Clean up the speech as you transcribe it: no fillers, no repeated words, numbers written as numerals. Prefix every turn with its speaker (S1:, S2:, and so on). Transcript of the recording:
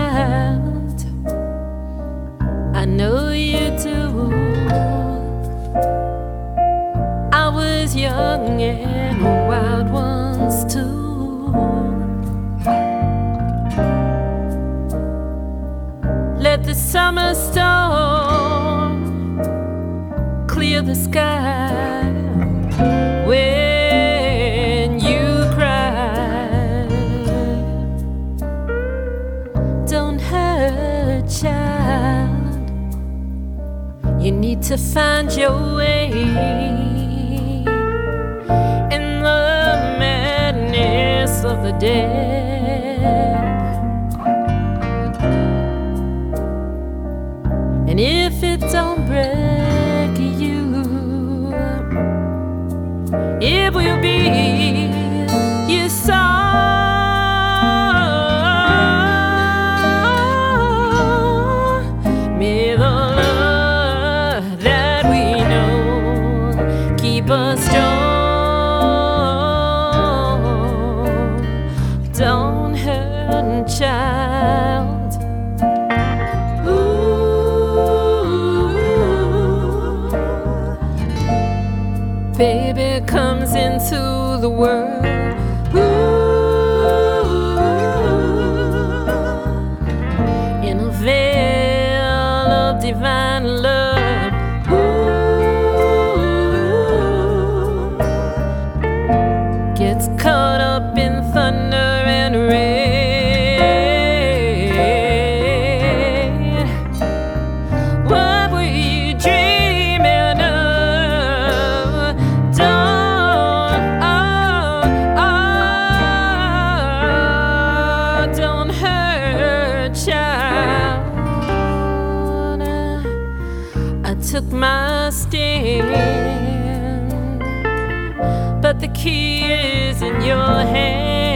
S1: child. I know you do. I was young and wild once too. Let the summer storm clear the sky when you cry. Don't hurt, child. You need to find your way in the madness of the day. And if it don't break you, it will be your song. May the love that we know keep us strong. Don't hurt, child. Baby comes into the world, in a veil of divine love. Gets caught up in thunder and rain. What were you dreaming of? Don't hurt, child. I took my stand, but the key is in your hand.